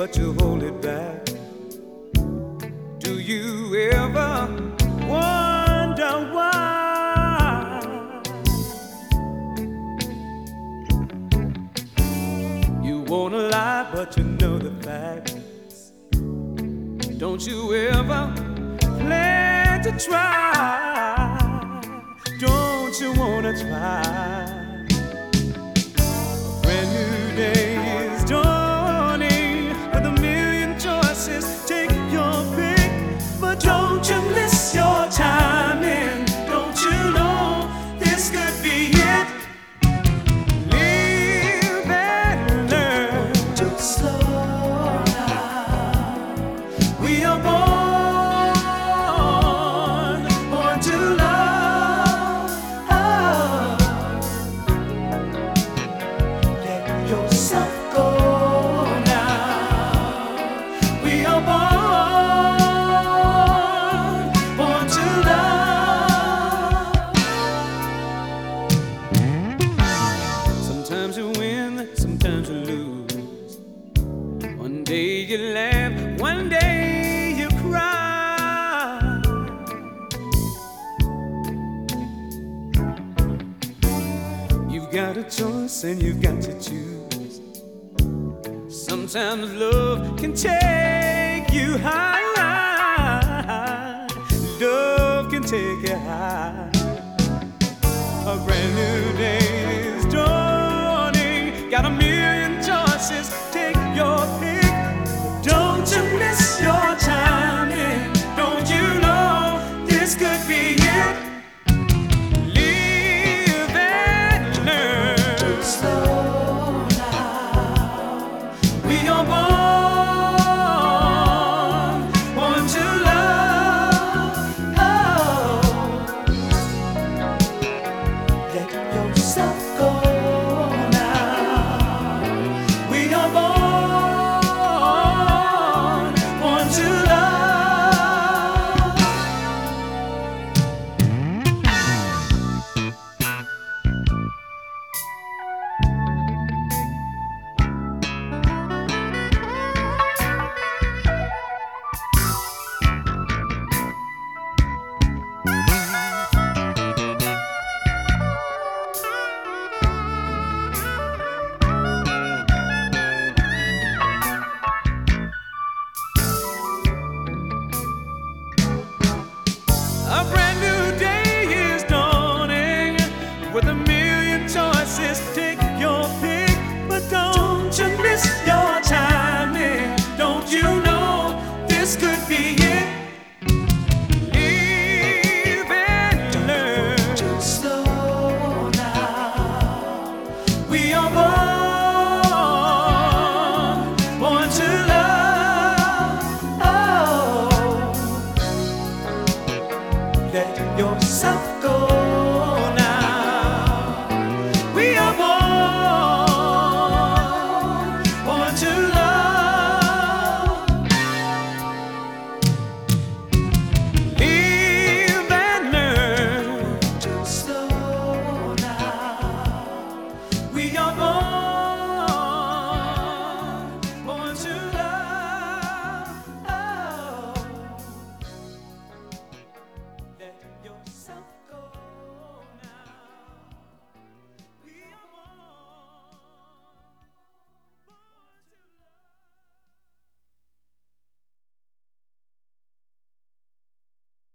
but you hold it back. Do you ever wonder why? You wanna lie, but you know the facts. Don't you ever plan to try? Don't you wanna try? A brand new day is dawning with a million choices. Take your pick, but don't you miss your timing. Don't you know this could be it? Live and learn to slow down. We are born to love. Let yourself go now. We are born to love. Sometimes you win, sometimes you lose. One day you laugh, one day you cry. You've got a choice and you've got to choose. Sometimes love can take you high. Love can take you high. A brand new day is dawning. Got a million choices. Take your pick. Don't you miss your timing. Don't you know this could be it? Live and learn to slow down. We are born to love. Let yourself go now. We are born to love. A brand new day is dawning with a million choices. Take your pick, but don't you miss your timing. Don't you know this could be it? Live and learn to slow down. We are born to love. Let yourself go.